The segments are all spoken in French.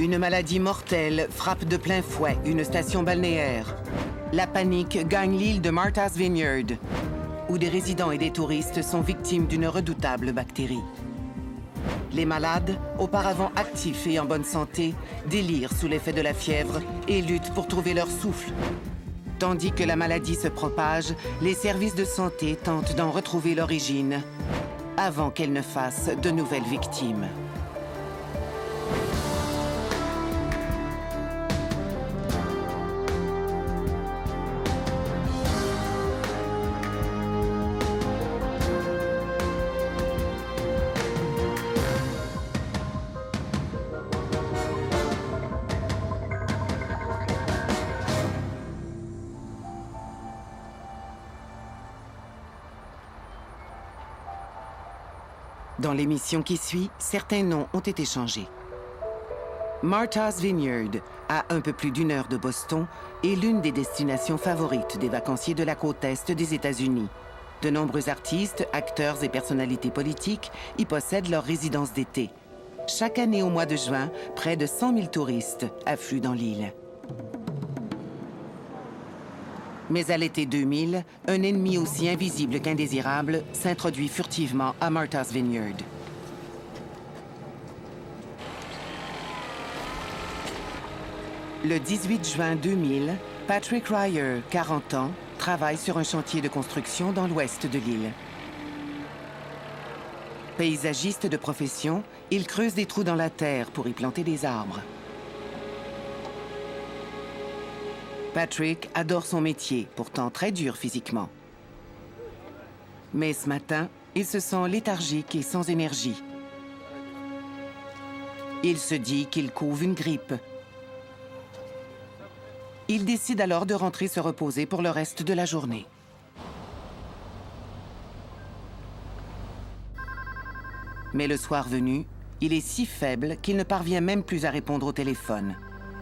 Une maladie mortelle frappe de plein fouet une station balnéaire. La panique gagne l'île de Martha's Vineyard, où des résidents et des touristes sont victimes d'une redoutable bactérie. Les malades, auparavant actifs et en bonne santé, délirent sous l'effet de la fièvre et luttent pour trouver leur souffle. Tandis que la maladie se propage, les services de santé tentent d'en retrouver l'origine avant qu'elle ne fasse de nouvelles victimes. Dans l'émission qui suit, certains noms ont été changés. Martha's Vineyard, à un peu plus d'une heure de Boston, est l'une des destinations favorites des vacanciers de la côte est des États-Unis. De nombreux artistes, acteurs et personnalités politiques y possèdent leur résidence d'été. Chaque année au mois de juin, près de 100 000 touristes affluent dans l'île. Mais à l'été 2000, un ennemi aussi invisible qu'indésirable s'introduit furtivement à Martha's Vineyard. Le 18 juin 2000, Patrick Ryer, 40 ans, travaille sur un chantier de construction dans l'ouest de l'île. Paysagiste de profession, il creuse des trous dans la terre pour y planter des arbres. Patrick adore son métier, pourtant très dur physiquement. Mais ce matin, il se sent léthargique et sans énergie. Il se dit qu'il couve une grippe. Il décide alors de rentrer se reposer pour le reste de la journée. Mais le soir venu, il est si faible qu'il ne parvient même plus à répondre au téléphone.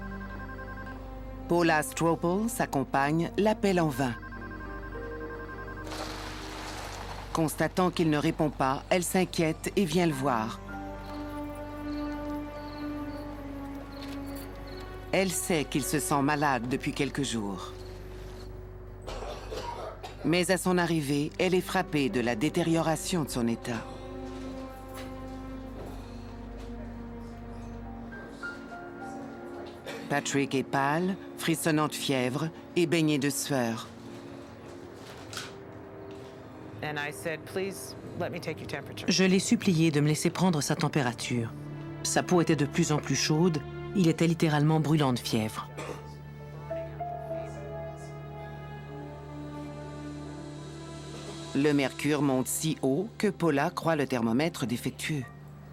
Paula Stropel, sa compagne, l'appelle en vain. Constatant qu'il ne répond pas, elle s'inquiète et vient le voir. Elle sait qu'il se sent malade depuis quelques jours. Mais à son arrivée, elle est frappée de la détérioration de son état. Patrick est pâle, frissonnant de fièvre et baigné de sueur. Je l'ai supplié de me laisser prendre sa température. Sa peau était de plus en plus chaude, il était littéralement brûlant de fièvre. Le mercure monte si haut que Paula croit le thermomètre défectueux.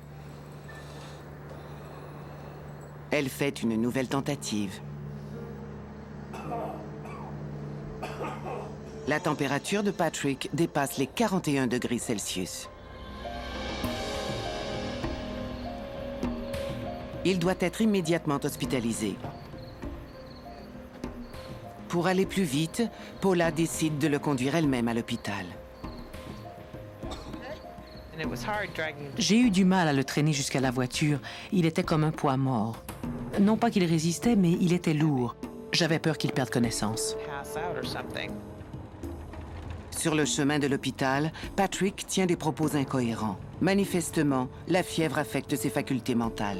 Elle fait une nouvelle tentative. La température de Patrick dépasse les 41 degrés Celsius. Il doit être immédiatement hospitalisé. Pour aller plus vite, Paula décide de le conduire elle-même à l'hôpital. J'ai eu du mal à le traîner jusqu'à la voiture. Il était comme un poids mort. Non pas qu'il résistait, mais il était lourd. J'avais peur qu'il perde connaissance. Sur le chemin de l'hôpital, Patrick tient des propos incohérents. Manifestement, la fièvre affecte ses facultés mentales.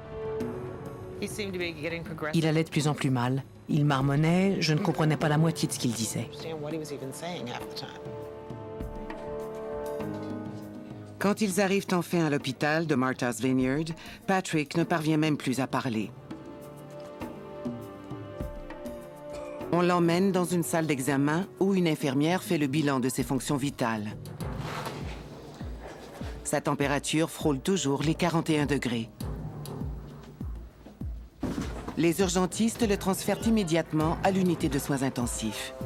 Il allait de plus en plus mal. Il marmonnait, je ne comprenais pas la moitié de ce qu'il disait. Quand ils arrivent enfin à l'hôpital de Martha's Vineyard, Patrick ne parvient même plus à parler. On l'emmène dans une salle d'examen où une infirmière fait le bilan de ses fonctions vitales. Sa température frôle toujours les 41 degrés. Les urgentistes le transfèrent immédiatement à l'unité de soins intensifs.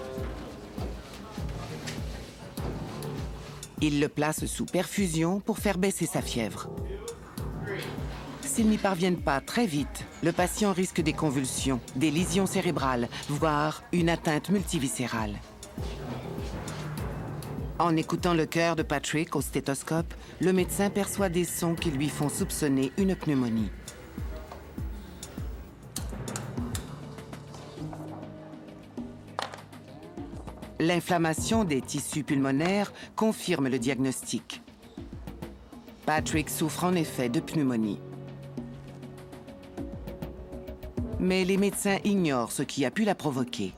Ils le placent sous perfusion pour faire baisser sa fièvre. S'ils n'y parviennent pas très vite, le patient risque des convulsions, des lésions cérébrales, voire une atteinte multiviscérale. En écoutant le cœur de Patrick au stéthoscope, le médecin perçoit des sons qui lui font soupçonner une pneumonie. L'inflammation des tissus pulmonaires confirme le diagnostic. Patrick souffre en effet de pneumonie. Mais les médecins ignorent ce qui a pu la provoquer.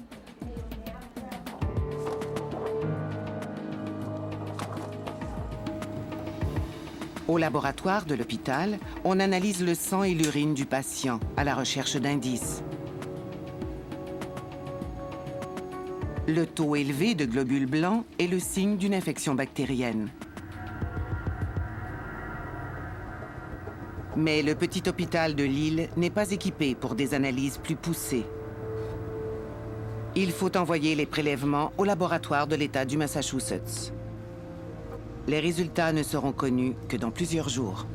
Au laboratoire de l'hôpital, on analyse le sang et l'urine du patient à la recherche d'indices. Le taux élevé de globules blancs est le signe d'une infection bactérienne. Mais le petit hôpital de Lille n'est pas équipé pour des analyses plus poussées. Il faut envoyer les prélèvements au laboratoire de l'État du Massachusetts. Les résultats ne seront connus que dans plusieurs jours.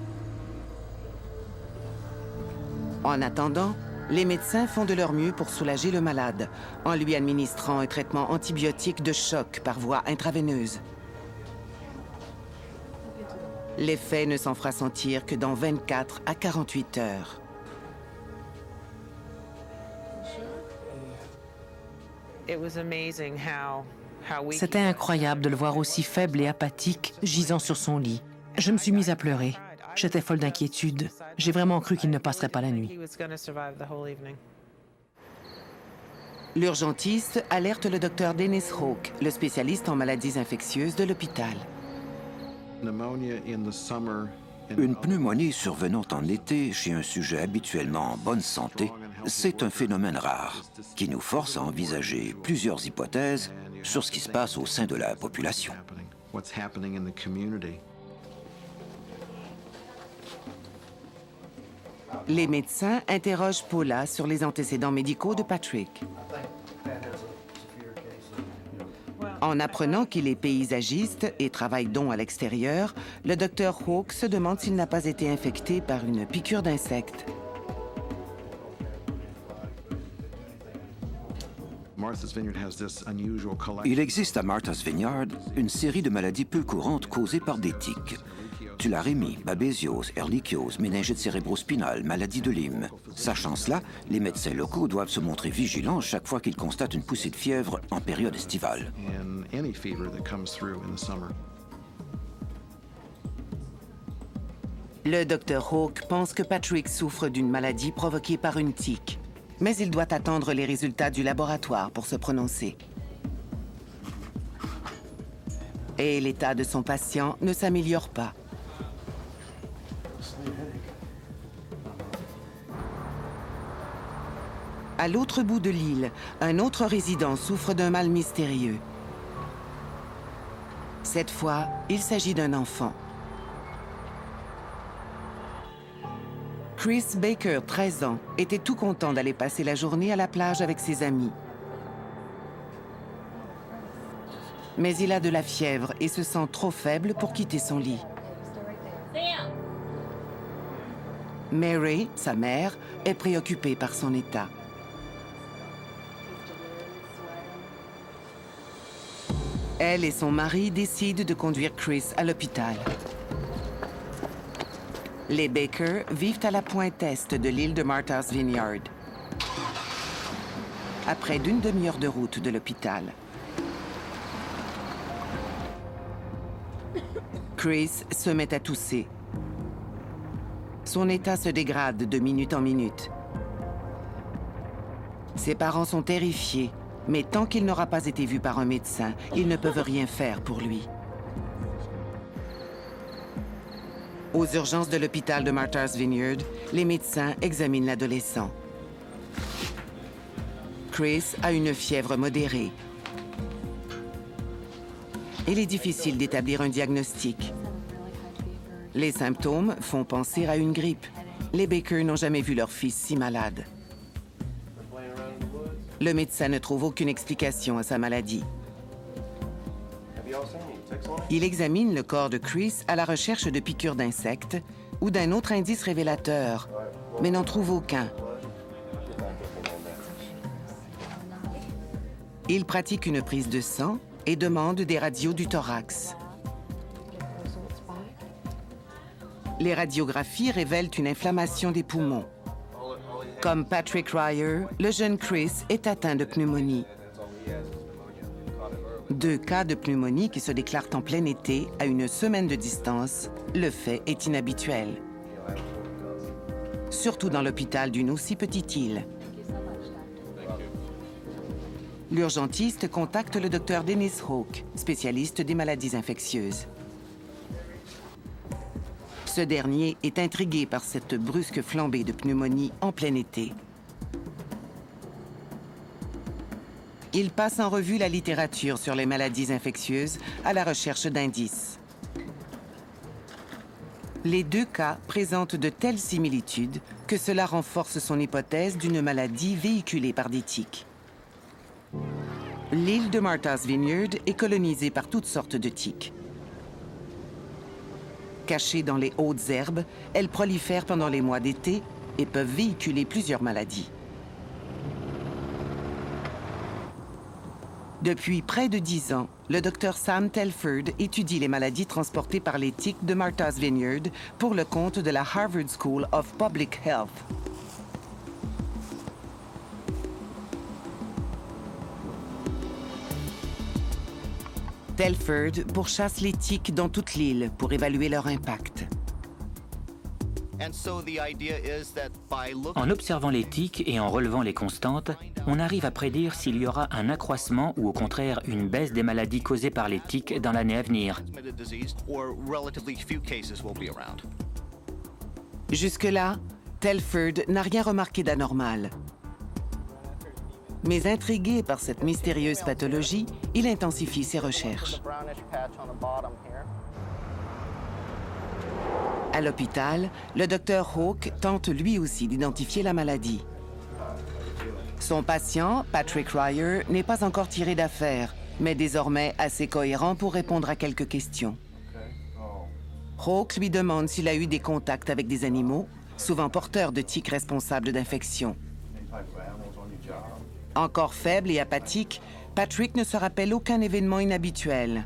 En attendant, les médecins font de leur mieux pour soulager le malade, en lui administrant un traitement antibiotique de choc par voie intraveineuse. L'effet ne s'en fera sentir que dans 24 à 48 heures. C'était incroyable de le voir aussi faible et apathique, gisant sur son lit. Je me suis mise à pleurer. J'étais folle d'inquiétude. J'ai vraiment cru qu'il ne passerait pas la nuit. L'urgentiste alerte le docteur Dennis Hawk, le spécialiste en maladies infectieuses de l'hôpital. Une pneumonie survenant en été chez un sujet habituellement en bonne santé, c'est un phénomène rare qui nous force à envisager plusieurs hypothèses sur ce qui se passe au sein de la population. Les médecins interrogent Paula sur les antécédents médicaux de Patrick. En apprenant qu'il est paysagiste et travaille donc à l'extérieur, le docteur Hawk se demande s'il n'a pas été infecté par une piqûre d'insecte. Il existe à Martha's Vineyard une série de maladies peu courantes causées par des tiques. Tularemie, babésiose, ehrlichiose, méningite cérébrospinale, maladie de Lyme. Sachant cela, les médecins locaux doivent se montrer vigilants chaque fois qu'ils constatent une poussée de fièvre en période estivale. Le docteur Hawk pense que Patrick souffre d'une maladie provoquée par une tique, mais il doit attendre les résultats du laboratoire pour se prononcer. Et l'état de son patient ne s'améliore pas. À l'autre bout de l'île, un autre résident souffre d'un mal mystérieux. Cette fois, il s'agit d'un enfant. Chris Baker, 13 ans, était tout content d'aller passer la journée à la plage avec ses amis. Mais il a de la fièvre et se sent trop faible pour quitter son lit. Mary, sa mère, est préoccupée par son état. Elle et son mari décident de conduire Chris à l'hôpital. Les Baker vivent à la pointe est de l'île de Martha's Vineyard, à près d'une demi-heure de route de l'hôpital. Chris se met à tousser. Son état se dégrade de minute en minute. Ses parents sont terrifiés, mais tant qu'il n'aura pas été vu par un médecin, ils ne peuvent rien faire pour lui. Aux urgences de l'hôpital de Martha's Vineyard, les médecins examinent l'adolescent. Chris a une fièvre modérée. Il est difficile d'établir un diagnostic. Les symptômes font penser à une grippe. Les Baker n'ont jamais vu leur fils si malade. Le médecin ne trouve aucune explication à sa maladie. Il examine le corps de Chris à la recherche de piqûres d'insectes ou d'un autre indice révélateur, mais n'en trouve aucun. Il pratique une prise de sang et demande des radios du thorax. Les radiographies révèlent une inflammation des poumons. Comme Patrick Ryer, le jeune Chris est atteint de pneumonie. 2 cas de pneumonie qui se déclarent en plein été à une semaine de distance, le fait est inhabituel. Surtout dans l'hôpital d'une aussi petite île. L'urgentiste contacte le docteur Dennis Hawke, spécialiste des maladies infectieuses. Ce dernier est intrigué par cette brusque flambée de pneumonie en plein été. Il passe en revue la littérature sur les maladies infectieuses à la recherche d'indices. Les 2 cas présentent de telles similitudes que cela renforce son hypothèse d'une maladie véhiculée par des tiques. L'île de Martha's Vineyard est colonisée par toutes sortes de tiques. Cachées dans les hautes herbes, elles prolifèrent pendant les mois d'été et peuvent véhiculer plusieurs maladies. Depuis près de 10 ans, le docteur Sam Telford étudie les maladies transportées par les tiques de Martha's Vineyard pour le compte de la Harvard School of Public Health. Telford pourchasse les tiques dans toute l'île pour évaluer leur impact. En observant les tiques et en relevant les constantes, on arrive à prédire s'il y aura un accroissement ou au contraire une baisse des maladies causées par les tiques dans l'année à venir. Jusque-là, Telford n'a rien remarqué d'anormal. Mais intrigué par cette mystérieuse pathologie, il intensifie ses recherches. À l'hôpital, le docteur Hawke tente lui aussi d'identifier la maladie. Son patient, Patrick Ryer, n'est pas encore tiré d'affaire, mais désormais assez cohérent pour répondre à quelques questions. Hawke lui demande s'il a eu des contacts avec des animaux, souvent porteurs de tiques responsables d'infections. Encore faible et apathique, Patrick ne se rappelle aucun événement inhabituel.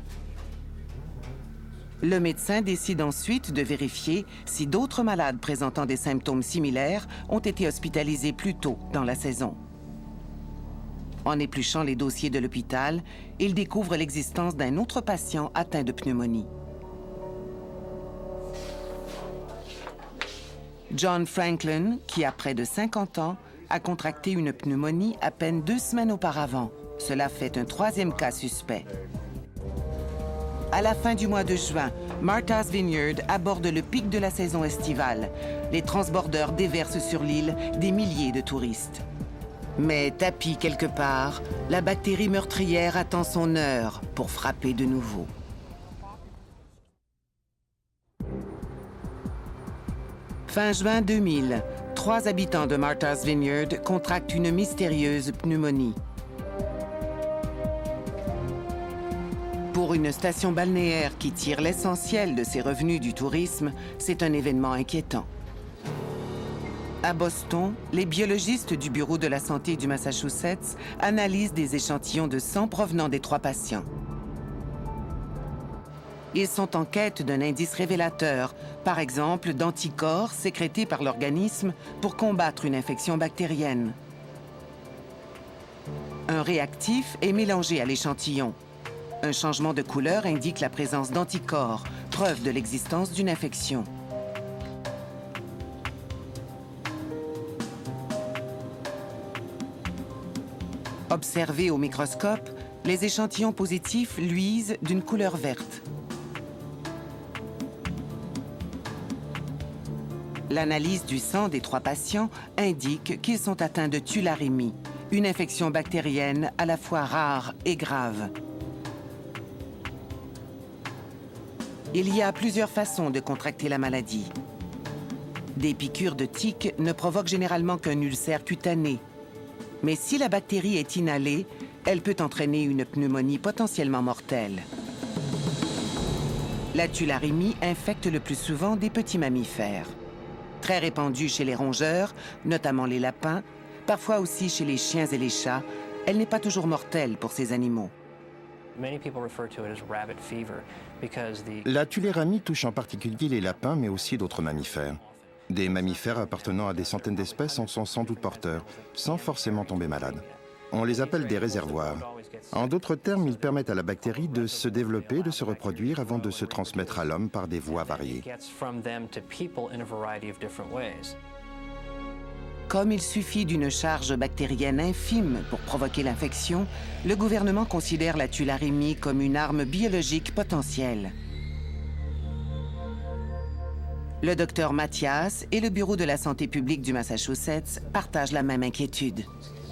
Le médecin décide ensuite de vérifier si d'autres malades présentant des symptômes similaires ont été hospitalisés plus tôt dans la saison. En épluchant les dossiers de l'hôpital, il découvre l'existence d'un autre patient atteint de pneumonie. John Franklin, qui a près de 50 ans, a contracté une pneumonie à peine 2 semaines auparavant. Cela fait un 3e cas suspect. À la fin du mois de juin, Martha's Vineyard aborde le pic de la saison estivale. Les transbordeurs déversent sur l'île des milliers de touristes. Mais tapie quelque part, la bactérie meurtrière attend son heure pour frapper de nouveau. Fin juin 2000, 3 habitants de Martha's Vineyard contractent une mystérieuse pneumonie. Pour une station balnéaire qui tire l'essentiel de ses revenus du tourisme, c'est un événement inquiétant. À Boston, les biologistes du Bureau de la santé du Massachusetts analysent des échantillons de sang provenant des 3 patients. Ils sont en quête d'un indice révélateur, par exemple d'anticorps sécrétés par l'organisme pour combattre une infection bactérienne. Un réactif est mélangé à l'échantillon. Un changement de couleur indique la présence d'anticorps, preuve de l'existence d'une infection. Observés au microscope, les échantillons positifs luisent d'une couleur verte. L'analyse du sang des 3 patients indique qu'ils sont atteints de tularemie, une infection bactérienne à la fois rare et grave. Il y a plusieurs façons de contracter la maladie. Des piqûres de tiques ne provoquent généralement qu'un ulcère cutané. Mais si la bactérie est inhalée, elle peut entraîner une pneumonie potentiellement mortelle. La tularemie infecte le plus souvent des petits mammifères. Très répandue chez les rongeurs, notamment les lapins, parfois aussi chez les chiens et les chats, elle n'est pas toujours mortelle pour ces animaux. La tularemie touche en particulier les lapins, mais aussi d'autres mammifères. Des mammifères appartenant à des centaines d'espèces en sont sans doute porteurs, sans forcément tomber malades. On les appelle des réservoirs. En d'autres termes, ils permettent à la bactérie de se développer, de se reproduire avant de se transmettre à l'homme par des voies variées. Comme il suffit d'une charge bactérienne infime pour provoquer l'infection, le gouvernement considère la tularemie comme une arme biologique potentielle. Le docteur Mathias et le Bureau de la santé publique du Massachusetts partagent la même inquiétude.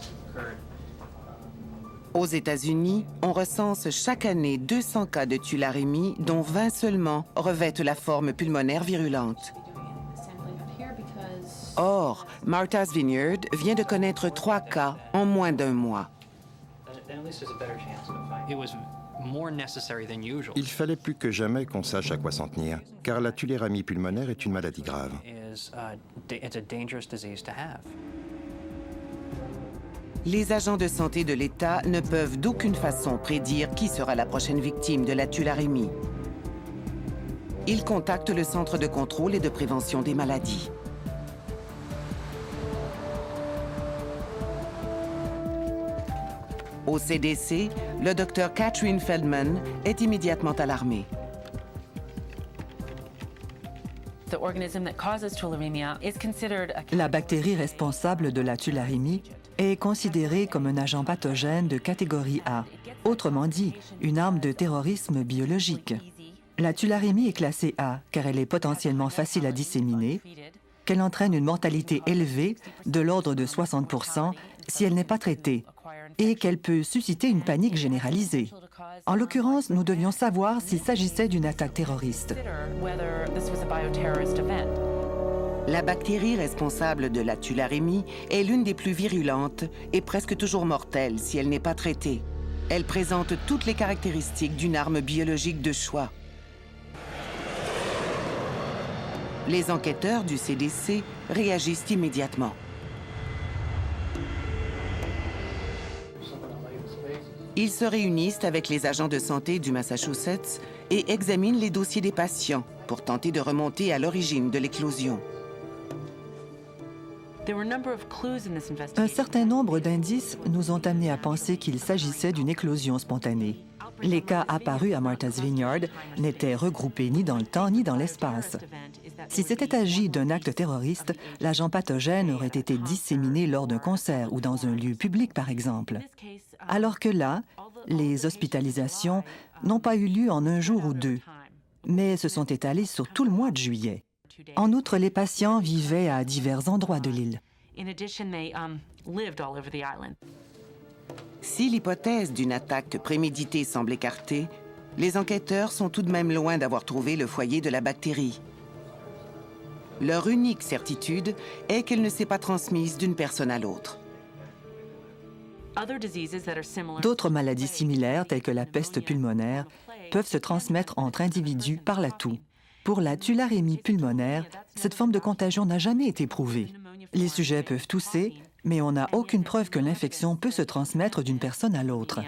Aux États-Unis, on recense chaque année 200 cas de tularemie, dont 20 seulement revêtent la forme pulmonaire virulente. Or, Martha's Vineyard vient de connaître 3 cas en moins d'1 mois. Il fallait plus que jamais qu'on sache à quoi s'en tenir, car la tularemie pulmonaire est une maladie grave. Les agents de santé de l'État ne peuvent d'aucune façon prédire qui sera la prochaine victime de la tularemie. Ils contactent le Centre de contrôle et de prévention des maladies. Au CDC, le docteur Catherine Feldman est immédiatement alarmée. La bactérie responsable de la tularemie est considérée comme un agent pathogène de catégorie A, autrement dit, une arme de terrorisme biologique. La tularemie est classée A car elle est potentiellement facile à disséminer, qu'elle entraîne une mortalité élevée de l'ordre de 60% si elle n'est pas traitée, et qu'elle peut susciter une panique généralisée. En l'occurrence, nous devions savoir s'il s'agissait d'une attaque terroriste. La bactérie responsable de la tularemie est l'une des plus virulentes et presque toujours mortelle si elle n'est pas traitée. Elle présente toutes les caractéristiques d'une arme biologique de choix. Les enquêteurs du CDC réagissent immédiatement. Ils se réunissent avec les agents de santé du Massachusetts et examinent les dossiers des patients pour tenter de remonter à l'origine de l'éclosion. Un certain nombre d'indices nous ont amenés à penser qu'il s'agissait d'une éclosion spontanée. Les cas apparus à Martha's Vineyard n'étaient regroupés ni dans le temps ni dans l'espace. Si c'était agi d'un acte terroriste, l'agent pathogène aurait été disséminé lors d'un concert ou dans un lieu public, par exemple. Alors que là, les hospitalisations n'ont pas eu lieu en un jour ou deux, mais se sont étalées sur tout le mois de juillet. En outre, les patients vivaient à divers endroits de l'île. Si l'hypothèse d'une attaque préméditée semble écartée, les enquêteurs sont tout de même loin d'avoir trouvé le foyer de la bactérie. Leur unique certitude est qu'elle ne s'est pas transmise d'une personne à l'autre. D'autres maladies similaires, telles que la peste pulmonaire, peuvent se transmettre entre individus par la toux. Pour la tularemie pulmonaire, cette forme de contagion n'a jamais été prouvée. Les sujets peuvent tousser, mais on n'a aucune preuve que l'infection peut se transmettre d'une personne à l'autre.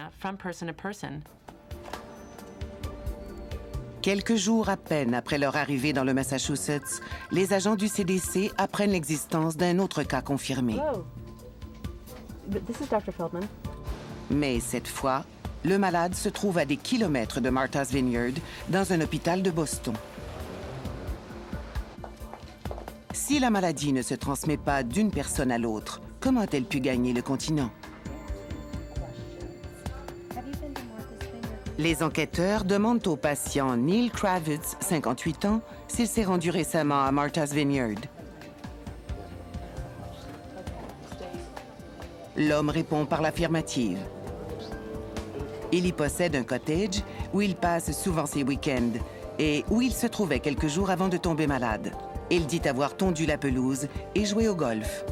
Quelques jours à peine après leur arrivée dans le Massachusetts, les agents du CDC apprennent l'existence d'un autre cas confirmé. Mais cette fois, le malade se trouve à des kilomètres de Martha's Vineyard, dans un hôpital de Boston. Si la maladie ne se transmet pas d'une personne à l'autre, comment a-t-elle pu gagner le continent? Les enquêteurs demandent au patient Neil Kravitz, 58 ans, s'il s'est rendu récemment à Martha's Vineyard. L'homme répond par l'affirmative. Il y possède un cottage où il passe souvent ses week-ends et où il se trouvait quelques jours avant de tomber malade. Il dit avoir tondu la pelouse et joué au golf.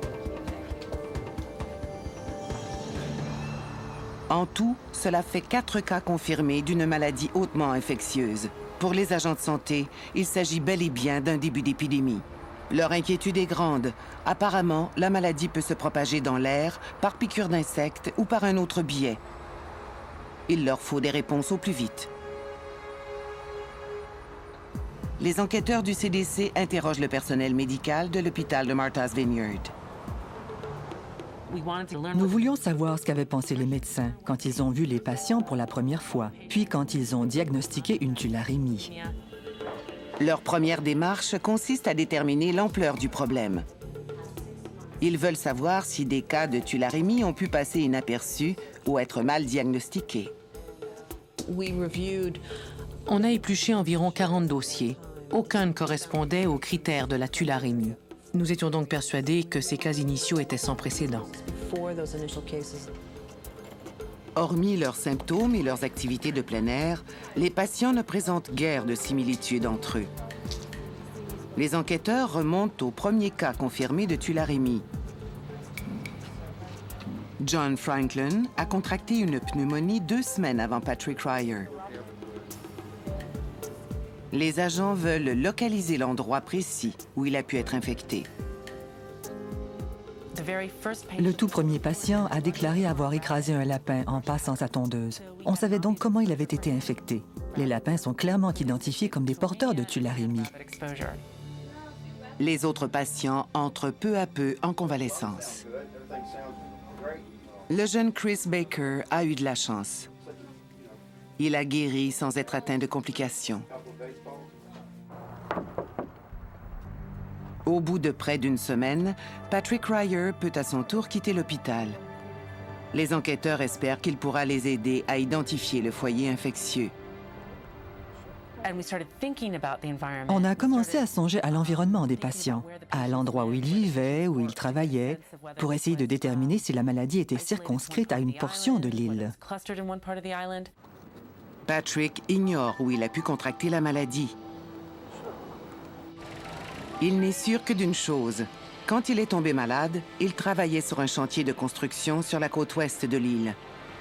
En tout, cela fait 4 cas confirmés d'une maladie hautement infectieuse. Pour les agents de santé, il s'agit bel et bien d'un début d'épidémie. Leur inquiétude est grande. Apparemment, la maladie peut se propager dans l'air, par piqûre d'insectes ou par un autre biais. Il leur faut des réponses au plus vite. Les enquêteurs du CDC interrogent le personnel médical de l'hôpital de Martha's Vineyard. Nous voulions savoir ce qu'avaient pensé les médecins quand ils ont vu les patients pour la première fois, puis quand ils ont diagnostiqué une tularemie. Leur première démarche consiste à déterminer l'ampleur du problème. Ils veulent savoir si des cas de tularemie ont pu passer inaperçus ou être mal diagnostiqués. On a épluché environ 40 dossiers. Aucun ne correspondait aux critères de la tularemie. Nous étions donc persuadés que ces cas initiaux étaient sans précédent. Hormis leurs symptômes et leurs activités de plein air, les patients ne présentent guère de similitudes entre eux. Les enquêteurs remontent au premier cas confirmé de tularemie. John Franklin a contracté une pneumonie 2 semaines avant Patrick Ryer. Les agents veulent localiser l'endroit précis où il a pu être infecté. Le tout premier patient a déclaré avoir écrasé un lapin en passant sa tondeuse. On savait donc comment il avait été infecté. Les lapins sont clairement identifiés comme des porteurs de tularemie. Les autres patients entrent peu à peu en convalescence. Le jeune Chris Baker a eu de la chance. Il a guéri sans être atteint de complications. Au bout de près d'une semaine, Patrick Ryer peut à son tour quitter l'hôpital. Les enquêteurs espèrent qu'il pourra les aider à identifier le foyer infectieux. On a commencé à songer à l'environnement des patients, à l'endroit où ils vivaient, où ils travaillaient, pour essayer de déterminer si la maladie était circonscrite à une portion de l'île. Patrick ignore où il a pu contracter la maladie. Il n'est sûr que d'une chose. Quand il est tombé malade, il travaillait sur un chantier de construction sur la côte ouest de l'île.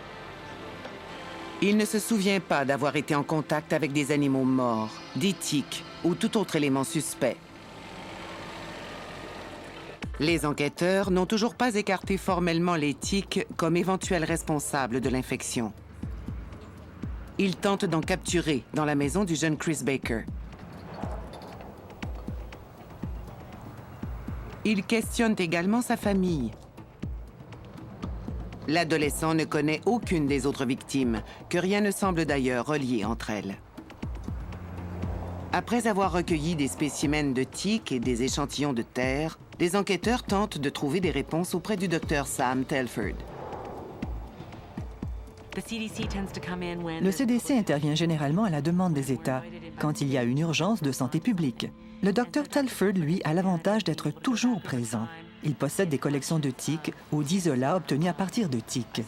Il ne se souvient pas d'avoir été en contact avec des animaux morts, des tiques ou tout autre élément suspect. Les enquêteurs n'ont toujours pas écarté formellement les tiques comme éventuels responsables de l'infection. Ils tentent d'en capturer dans la maison du jeune Chris Baker. Ils questionnent également sa famille. L'adolescent ne connaît aucune des autres victimes, que rien ne semble d'ailleurs relié entre elles. Après avoir recueilli des spécimens de tiques et des échantillons de terre, les enquêteurs tentent de trouver des réponses auprès du docteur Sam Telford. Le CDC intervient généralement à la demande des États, quand il y a une urgence de santé publique. Le docteur Telford, lui, a l'avantage d'être toujours présent. Il possède des collections de tiques ou d'isolats obtenus à partir de tiques.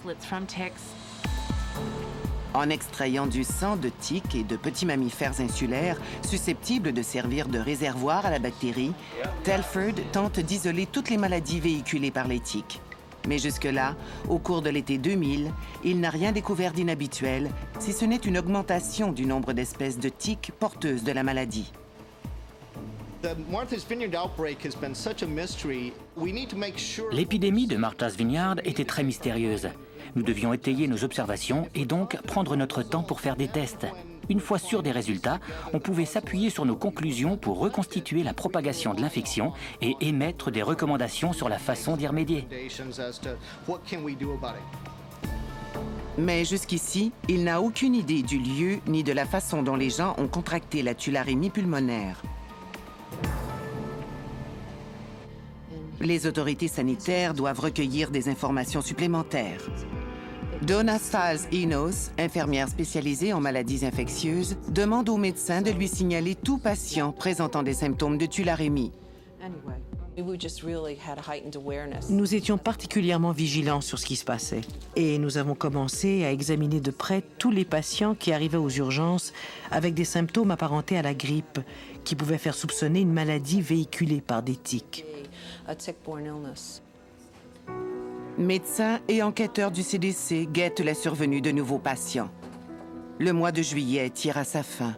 En extrayant du sang de tiques et de petits mammifères insulaires susceptibles de servir de réservoir à la bactérie, Telford tente d'isoler toutes les maladies véhiculées par les tiques. Mais jusque-là, au cours de l'été 2000, il n'a rien découvert d'inhabituel, si ce n'est une augmentation du nombre d'espèces de tiques porteuses de la maladie. L'épidémie de Martha's Vineyard était très mystérieuse. Nous devions étayer nos observations et donc prendre notre temps pour faire des tests. Une fois sûr des résultats, on pouvait s'appuyer sur nos conclusions pour reconstituer la propagation de l'infection et émettre des recommandations sur la façon d'y remédier. Mais jusqu'ici, il n'a aucune idée du lieu ni de la façon dont les gens ont contracté la tularemie pulmonaire. Les autorités sanitaires doivent recueillir des informations supplémentaires. Donna Stiles-Enos, infirmière spécialisée en maladies infectieuses, demande au médecin de lui signaler tout patient présentant des symptômes de tularemie. Nous étions particulièrement vigilants sur ce qui se passait et nous avons commencé à examiner de près tous les patients qui arrivaient aux urgences avec des symptômes apparentés à la grippe qui pouvaient faire soupçonner une maladie véhiculée par des tiques. Médecins et enquêteurs du CDC guettent la survenue de nouveaux patients. Le mois de juillet tire à sa fin.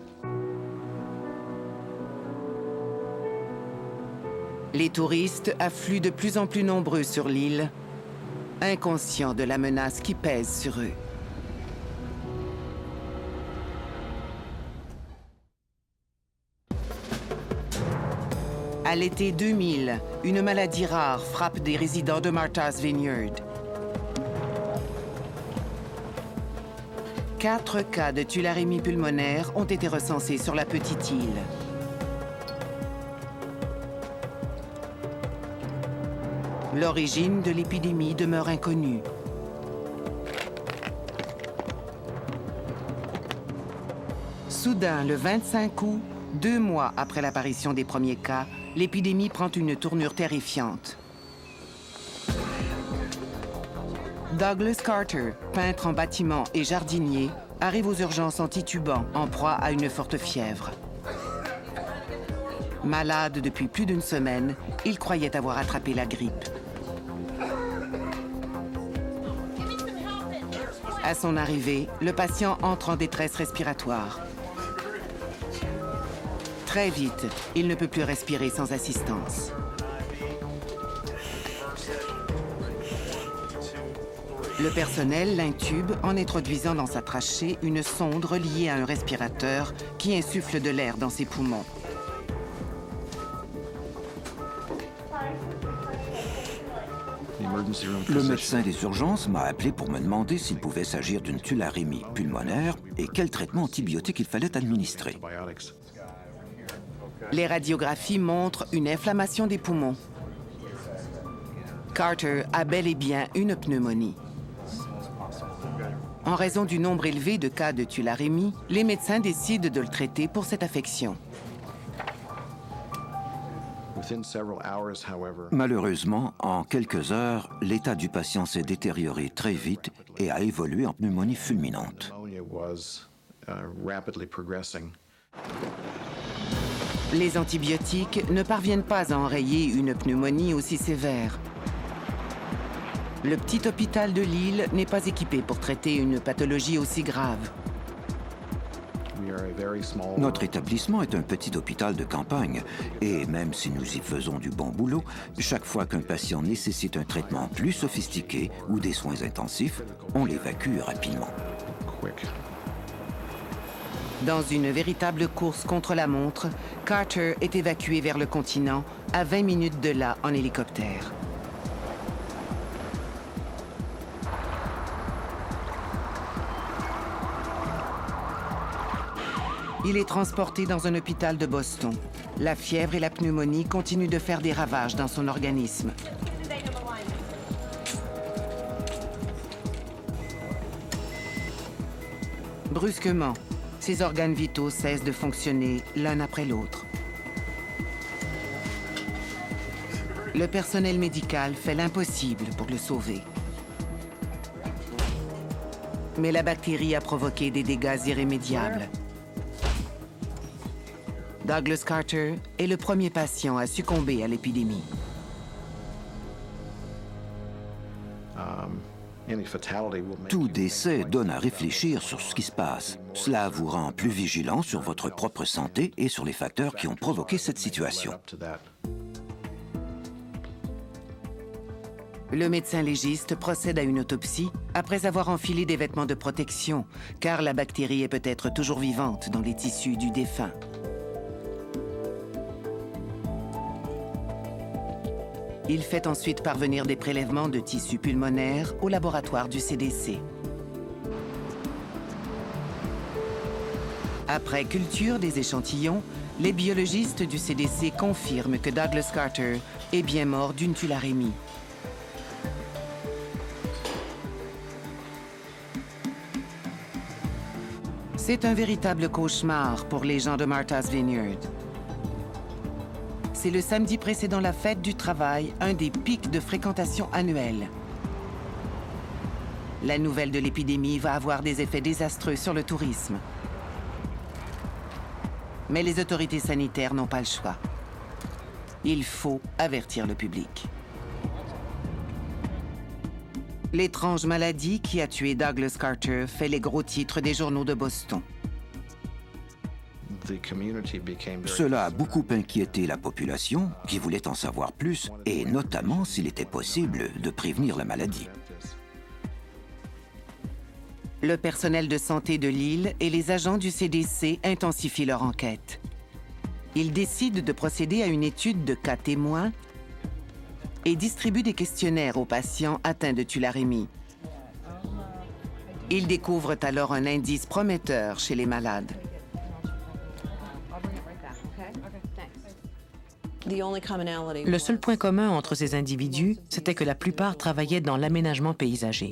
Les touristes affluent de plus en plus nombreux sur l'île, inconscients de la menace qui pèse sur eux. À l'été 2000, une maladie rare frappe des résidents de Martha's Vineyard. 4 cas de tularemie pulmonaire ont été recensés sur la petite île. L'origine de l'épidémie demeure inconnue. Soudain, le 25 août, 2 mois après l'apparition des premiers cas, l'épidémie prend une tournure terrifiante. Douglas Carter, peintre en bâtiment et jardinier, arrive aux urgences en titubant, en proie à une forte fièvre. Malade depuis plus d'1 semaine, il croyait avoir attrapé la grippe. À son arrivée, le patient entre en détresse respiratoire. Très vite, il ne peut plus respirer sans assistance. Le personnel l'intube en introduisant dans sa trachée une sonde reliée à un respirateur qui insuffle de l'air dans ses poumons. Le médecin des urgences m'a appelé pour me demander s'il pouvait s'agir d'une tularemie pulmonaire et quel traitement antibiotique il fallait administrer. Les radiographies montrent une inflammation des poumons. Carter a bel et bien une pneumonie. En raison du nombre élevé de cas de tularemie, les médecins décident de le traiter pour cette affection. Malheureusement, en quelques heures, l'état du patient s'est détérioré très vite et a évolué en pneumonie fulminante. Les antibiotiques ne parviennent pas à enrayer une pneumonie aussi sévère. Le petit hôpital de Lille n'est pas équipé pour traiter une pathologie aussi grave. Notre établissement est un petit hôpital de campagne et même si nous y faisons du bon boulot, chaque fois qu'un patient nécessite un traitement plus sophistiqué ou des soins intensifs, on l'évacue rapidement. Dans une véritable course contre la montre, Carter est évacué vers le continent à 20 minutes de là en hélicoptère. Il est transporté dans un hôpital de Boston. La fièvre et la pneumonie continuent de faire des ravages dans son organisme. Brusquement, ses organes vitaux cessent de fonctionner l'un après l'autre. Le personnel médical fait l'impossible pour le sauver. Mais la bactérie a provoqué des dégâts irrémédiables. Douglas Carter est le premier patient à succomber à l'épidémie. Tout décès donne à réfléchir sur ce qui se passe. Cela vous rend plus vigilant sur votre propre santé et sur les facteurs qui ont provoqué cette situation. Le médecin légiste procède à une autopsie après avoir enfilé des vêtements de protection, car la bactérie est peut-être toujours vivante dans les tissus du défunt. Il fait ensuite parvenir des prélèvements de tissus pulmonaires au laboratoire du CDC. Après culture des échantillons, les biologistes du CDC confirment que Douglas Carter est bien mort d'une tularemie. C'est un véritable cauchemar pour les gens de Martha's Vineyard. C'est le samedi précédant la fête du travail, un des pics de fréquentation annuels. La nouvelle de l'épidémie va avoir des effets désastreux sur le tourisme. Mais les autorités sanitaires n'ont pas le choix. Il faut avertir le public. L'étrange maladie qui a tué Douglas Carter fait les gros titres des journaux de Boston. Cela a beaucoup inquiété la population qui voulait en savoir plus et notamment s'il était possible de prévenir la maladie. Le personnel de santé de Lille et les agents du CDC intensifient leur enquête. Ils décident de procéder à une étude de cas témoins et distribuent des questionnaires aux patients atteints de tularemie. Ils découvrent alors un indice prometteur chez les malades. Le seul point commun entre ces individus, c'était que la plupart travaillaient dans l'aménagement paysager.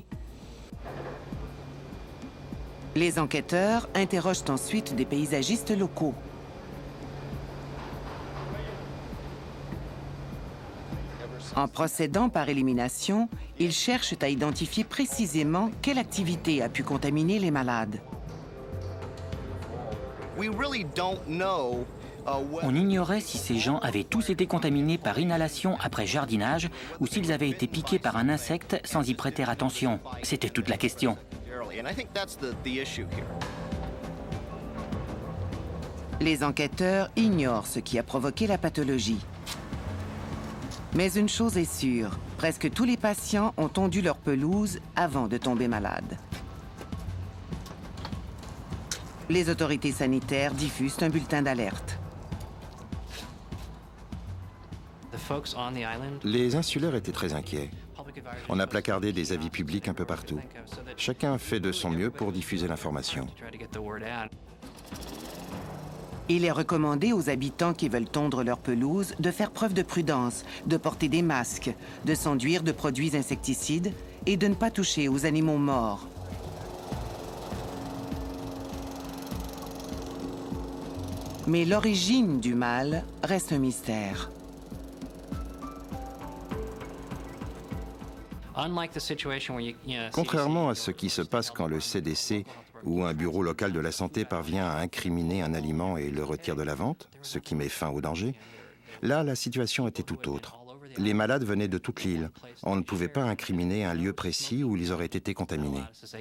Les enquêteurs interrogent ensuite des paysagistes locaux. En procédant par élimination, ils cherchent à identifier précisément quelle activité a pu contaminer les malades. On ignorait si ces gens avaient tous été contaminés par inhalation après jardinage ou s'ils avaient été piqués par un insecte sans y prêter attention. C'était toute la question. Les enquêteurs ignorent ce qui a provoqué la pathologie. Mais une chose est sûre, presque tous les patients ont tondu leur pelouse avant de tomber malades. Les autorités sanitaires diffusent un bulletin d'alerte. Les insulaires étaient très inquiets. On a placardé des avis publics un peu partout. Chacun fait de son mieux pour diffuser l'information. Il est recommandé aux habitants qui veulent tondre leur pelouse de faire preuve de prudence, de porter des masques, de s'enduire de produits insecticides et de ne pas toucher aux animaux morts. Mais l'origine du mal reste un mystère. Contrairement à ce qui se passe quand le CDC ou un bureau local de la santé parvient à incriminer un aliment et le retire de la vente, ce qui met fin au danger, là, la situation était tout autre. Les malades venaient de toute l'île. On ne pouvait pas incriminer un lieu précis où ils auraient été contaminés.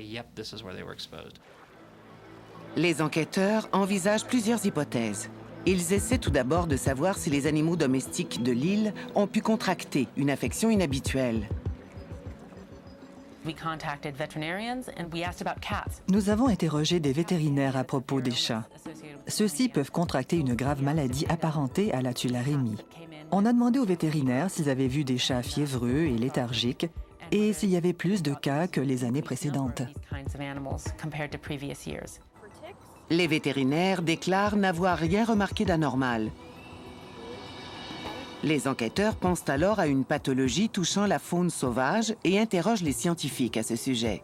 Les enquêteurs envisagent plusieurs hypothèses. Ils essaient tout d'abord de savoir si les animaux domestiques de l'île ont pu contracter une infection inhabituelle. Nous avons interrogé des vétérinaires à propos des chats. Ceux-ci peuvent contracter une grave maladie apparentée à la tularemie. On a demandé aux vétérinaires s'ils avaient vu des chats fiévreux et léthargiques et s'il y avait plus de cas que les années précédentes. Les vétérinaires déclarent n'avoir rien remarqué d'anormal. Les enquêteurs pensent alors à une pathologie touchant la faune sauvage et interrogent les scientifiques à ce sujet.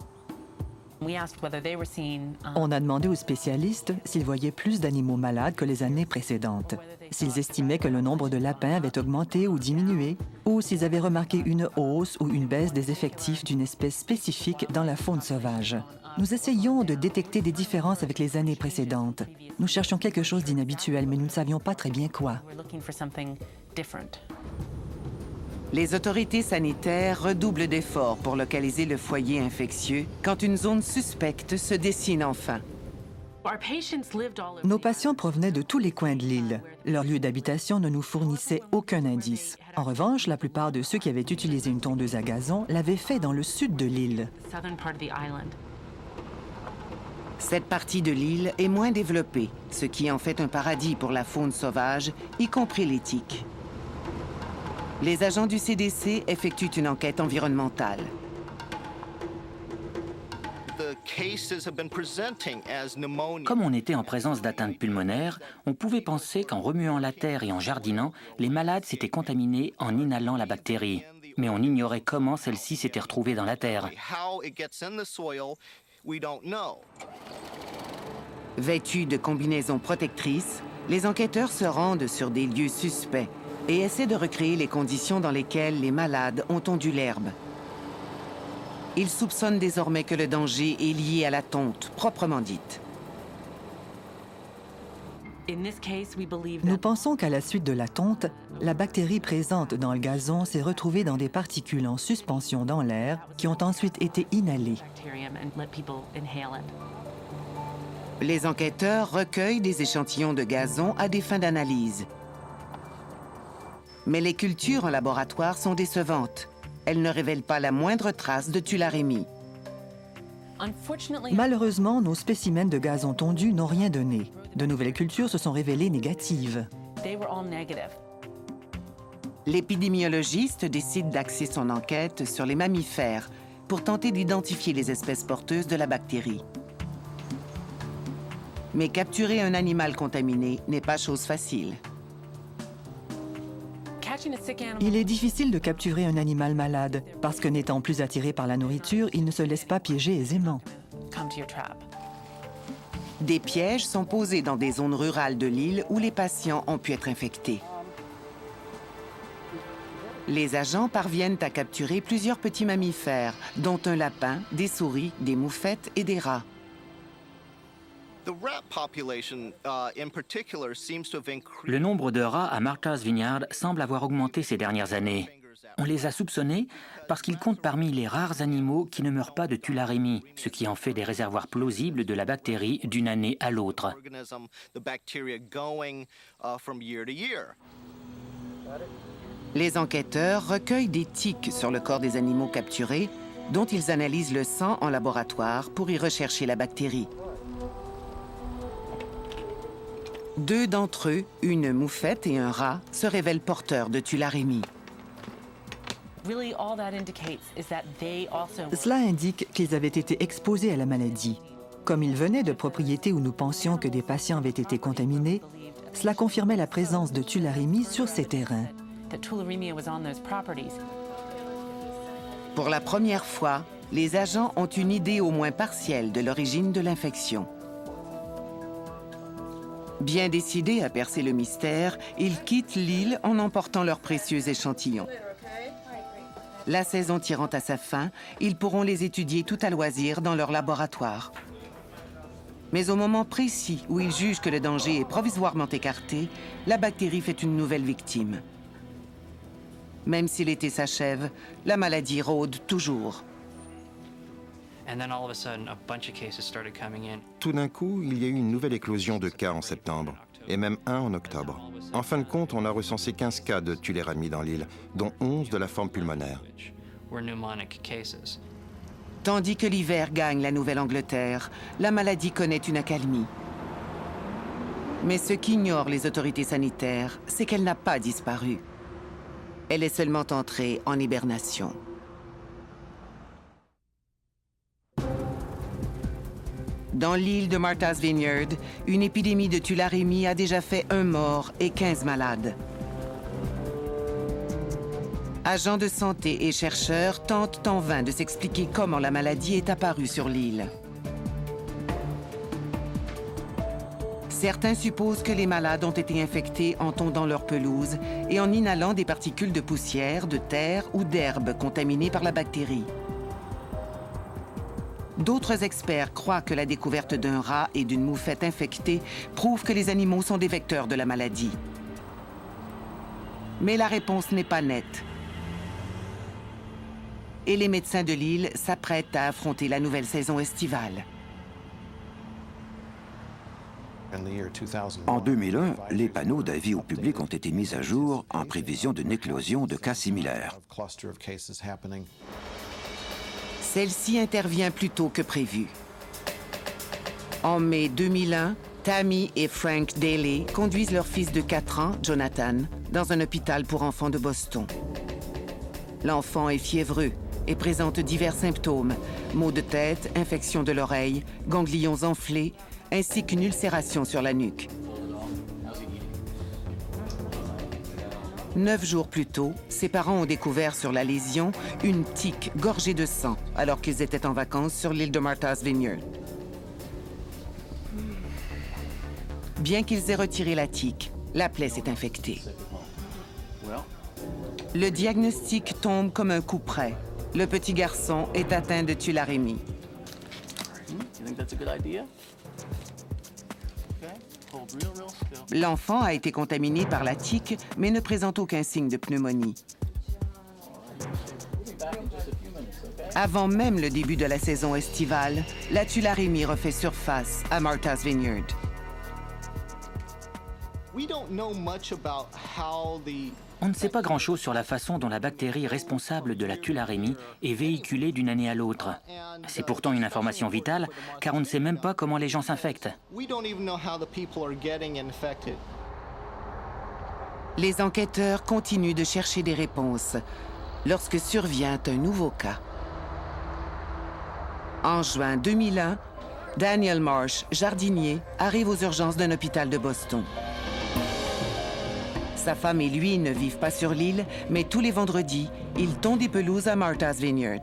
On a demandé aux spécialistes s'ils voyaient plus d'animaux malades que les années précédentes, s'ils estimaient que le nombre de lapins avait augmenté ou diminué, ou s'ils avaient remarqué une hausse ou une baisse des effectifs d'une espèce spécifique dans la faune sauvage. Nous essayions de détecter des différences avec les années précédentes. Nous cherchions quelque chose d'inhabituel, mais nous ne savions pas très bien quoi. Les autorités sanitaires redoublent d'efforts pour localiser le foyer infectieux quand une zone suspecte se dessine enfin. Nos patients provenaient de tous les coins de l'île. Leur lieu d'habitation ne nous fournissait aucun indice. En revanche, la plupart de ceux qui avaient utilisé une tondeuse à gazon l'avaient fait dans le sud de l'île. Cette partie de l'île est moins développée, ce qui en fait un paradis pour la faune sauvage, y compris les tiques. Les agents du CDC effectuent une enquête environnementale. Comme on était en présence d'atteintes pulmonaires, on pouvait penser qu'en remuant la terre et en jardinant, les malades s'étaient contaminés en inhalant la bactérie. Mais on ignorait comment celle-ci s'était retrouvée dans la terre. Vêtus de combinaisons protectrices, les enquêteurs se rendent sur des lieux suspects et essaient de recréer les conditions dans lesquelles les malades ont tondu l'herbe. Ils soupçonnent désormais que le danger est lié à la tonte, proprement dite. Nous pensons qu'à la suite de la tonte, la bactérie présente dans le gazon s'est retrouvée dans des particules en suspension dans l'air qui ont ensuite été inhalées. Les enquêteurs recueillent des échantillons de gazon à des fins d'analyse. Mais les cultures en laboratoire sont décevantes. Elles ne révèlent pas la moindre trace de tularemie. Malheureusement, nos spécimens de gazon tondu n'ont rien donné. De nouvelles cultures se sont révélées négatives. L'épidémiologiste décide d'axer son enquête sur les mammifères pour tenter d'identifier les espèces porteuses de la bactérie. Mais capturer un animal contaminé n'est pas chose facile. Il est difficile de capturer un animal malade parce que n'étant plus attiré par la nourriture, il ne se laisse pas piéger aisément. Des pièges sont posés dans des zones rurales de l'île où les patients ont pu être infectés. Les agents parviennent à capturer plusieurs petits mammifères, dont un lapin, des souris, des moufettes et des rats. Le nombre de rats à Martha's Vineyard semble avoir augmenté ces dernières années. On les a soupçonnés parce qu'ils comptent parmi les rares animaux qui ne meurent pas de tularemie, ce qui en fait des réservoirs plausibles de la bactérie d'une année à l'autre. Les enquêteurs recueillent des tiques sur le corps des animaux capturés, dont ils analysent le sang en laboratoire pour y rechercher la bactérie. 2 d'entre eux, une moufette et un rat, se révèlent porteurs de tularemie. Cela indique qu'ils avaient été exposés à la maladie. Comme ils venaient de propriétés où nous pensions que des patients avaient été contaminés, cela confirmait la présence de tularemie sur ces terrains. Pour la première fois, les agents ont une idée au moins partielle de l'origine de l'infection. Bien décidés à percer le mystère, ils quittent l'île en emportant leurs précieux échantillons. La saison tirant à sa fin, ils pourront les étudier tout à loisir dans leur laboratoire. Mais au moment précis où ils jugent que le danger est provisoirement écarté, la bactérie fait une nouvelle victime. Même si l'été s'achève, la maladie rôde toujours. Tout d'un coup, il y a eu une nouvelle éclosion de cas en septembre, et même un en octobre. En fin de compte, on a recensé 15 cas de tularemie dans l'île, dont 11 de la forme pulmonaire. Tandis que l'hiver gagne la Nouvelle-Angleterre, la maladie connaît une accalmie. Mais ce qu'ignorent les autorités sanitaires, c'est qu'elle n'a pas disparu. Elle est seulement entrée en hibernation. Dans l'île de Martha's Vineyard, une épidémie de tularemie a déjà fait 1 mort et 15 malades. Agents de santé et chercheurs tentent en vain de s'expliquer comment la maladie est apparue sur l'île. Certains supposent que les malades ont été infectés en tondant leur pelouse et en inhalant des particules de poussière, de terre ou d'herbe contaminées par la bactérie. D'autres experts croient que la découverte d'un rat et d'une moufette infectés prouve que les animaux sont des vecteurs de la maladie. Mais la réponse n'est pas nette. Et les médecins de l'île s'apprêtent à affronter la nouvelle saison estivale. En 2001, les panneaux d'avis au public ont été mis à jour en prévision d'une éclosion de cas similaires. Celle-ci intervient plus tôt que prévu. En mai 2001, Tammy et Frank Daly conduisent leur fils de 4 ans, Jonathan, dans un hôpital pour enfants de Boston. L'enfant est fiévreux et présente divers symptômes, maux de tête, infection de l'oreille, ganglions enflés, ainsi qu'une ulcération sur la nuque. 9 jours plus tôt, ses parents ont découvert sur la lésion une tique gorgée de sang alors qu'ils étaient en vacances sur l'île de Martha's Vineyard. Bien qu'ils aient retiré la tique, la plaie s'est infectée. Le diagnostic tombe comme un coup près. Le petit garçon est atteint de tularemie. L'enfant a été contaminé par la tique, mais ne présente aucun signe de pneumonie. Avant même le début de la saison estivale, la tularemie refait surface à Martha's Vineyard. On ne sait pas grand-chose sur la façon dont la bactérie responsable de la tularemie est véhiculée d'une année à l'autre. C'est pourtant une information vitale, car on ne sait même pas comment les gens s'infectent. Les enquêteurs continuent de chercher des réponses lorsque survient un nouveau cas. En juin 2001, Daniel Marsh, jardinier, arrive aux urgences d'un hôpital de Boston. Sa femme et lui ne vivent pas sur l'île, mais tous les vendredis, ils tondent des pelouses à Martha's Vineyard.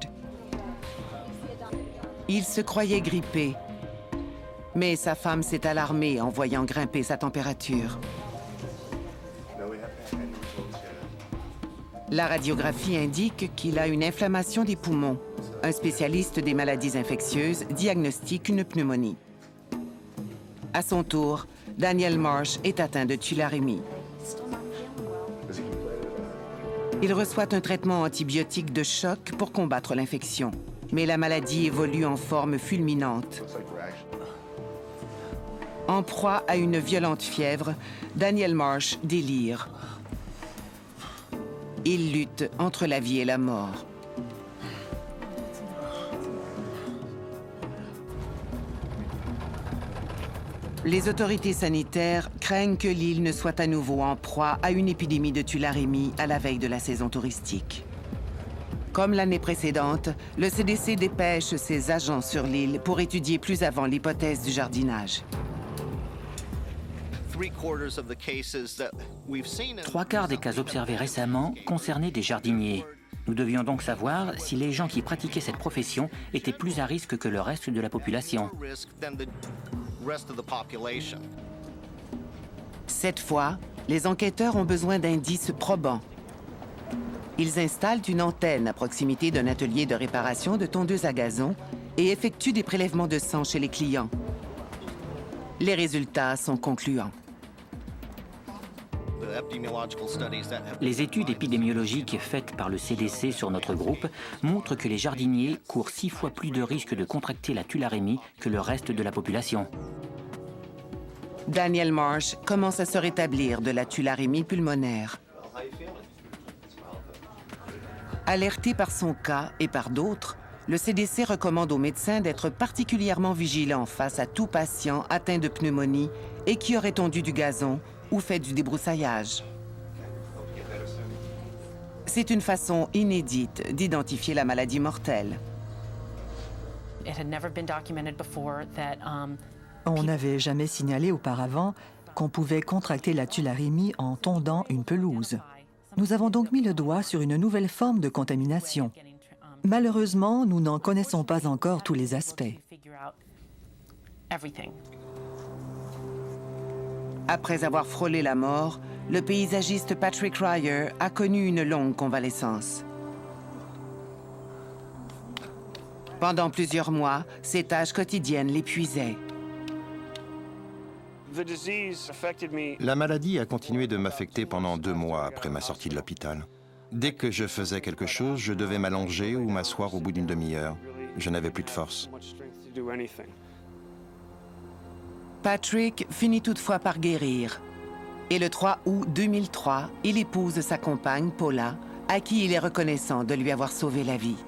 Il se croyait grippé, mais sa femme s'est alarmée en voyant grimper sa température. La radiographie indique qu'il a une inflammation des poumons. Un spécialiste des maladies infectieuses diagnostique une pneumonie. À son tour, Daniel Marsh est atteint de tularemie. Il reçoit un traitement antibiotique de choc pour combattre l'infection. Mais la maladie évolue en forme fulminante. En proie à une violente fièvre, Daniel Marsh délire. Il lutte entre la vie et la mort. Les autorités sanitaires craignent que l'île ne soit à nouveau en proie à une épidémie de tularemie à la veille de la saison touristique. Comme l'année précédente, le CDC dépêche ses agents sur l'île pour étudier plus avant l'hypothèse du jardinage. 3/4 des cas observés récemment concernaient des jardiniers. Nous devions donc savoir si les gens qui pratiquaient cette profession étaient plus à risque que le reste de la population. Cette fois, les enquêteurs ont besoin d'indices probants. Ils installent une antenne à proximité d'un atelier de réparation de tondeuses à gazon et effectuent des prélèvements de sang chez les clients. Les résultats sont concluants. Les études épidémiologiques faites par le CDC sur notre groupe montrent que les jardiniers courent 6 fois plus de risques de contracter la tularemie que le reste de la population. Daniel Marsh commence à se rétablir de la tularemie pulmonaire. Alerté par son cas et par d'autres, le CDC recommande aux médecins d'être particulièrement vigilants face à tout patient atteint de pneumonie et qui aurait tondu du gazon ou fait du débroussaillage. C'est une façon inédite d'identifier la maladie mortelle. On n'avait jamais signalé auparavant qu'on pouvait contracter la tularemie en tondant une pelouse. Nous avons donc mis le doigt sur une nouvelle forme de contamination. Malheureusement, nous n'en connaissons pas encore tous les aspects. Après avoir frôlé la mort, le paysagiste Patrick Ryer a connu une longue convalescence. Pendant plusieurs mois, ses tâches quotidiennes l'épuisaient. La maladie a continué de m'affecter pendant 2 mois après ma sortie de l'hôpital. Dès que je faisais quelque chose, je devais m'allonger ou m'asseoir au bout d'une demi-heure. Je n'avais plus de force. Patrick finit toutefois par guérir. Et le 3 août 2003, il épouse sa compagne, Paula, à qui il est reconnaissant de lui avoir sauvé la vie.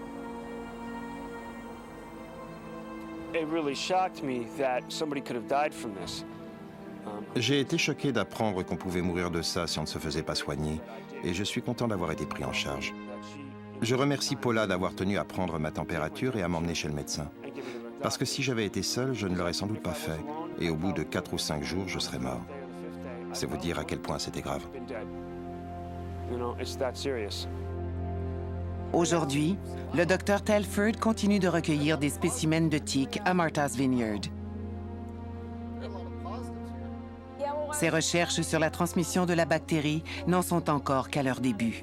J'ai été choqué d'apprendre qu'on pouvait mourir de ça si on ne se faisait pas soigner, et je suis content d'avoir été pris en charge. Je remercie Paula d'avoir tenu à prendre ma température et à m'emmener chez le médecin. Parce que si j'avais été seul, je ne l'aurais sans doute pas fait, et au bout de 4 ou 5 jours, je serais mort. C'est vous dire à quel point c'était grave. Aujourd'hui, le Dr Telford continue de recueillir des spécimens de tiques à Martha's Vineyard. Ses recherches sur la transmission de la bactérie n'en sont encore qu'à leur début.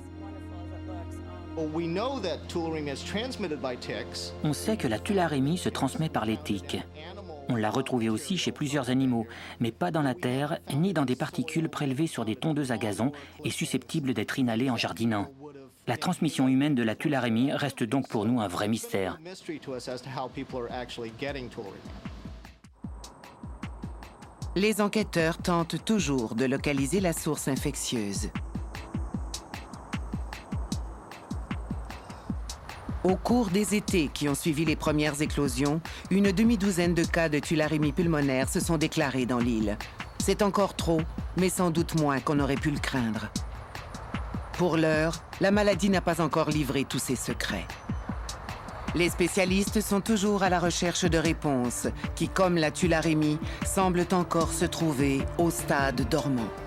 On sait que la tularemie se transmet par les tiques. On l'a retrouvée aussi chez plusieurs animaux, mais pas dans la terre, ni dans des particules prélevées sur des tondeuses à gazon et susceptibles d'être inhalées en jardinant. La transmission humaine de la tularemie reste donc pour nous un vrai mystère. Les enquêteurs tentent toujours de localiser la source infectieuse. Au cours des étés qui ont suivi les premières éclosions, une demi-douzaine de cas de tularemie pulmonaire se sont déclarés dans l'île. C'est encore trop, mais sans doute moins qu'on aurait pu le craindre. Pour l'heure, la maladie n'a pas encore livré tous ses secrets. Les spécialistes sont toujours à la recherche de réponses qui, comme la tularemie, semblent encore se trouver au stade dormant.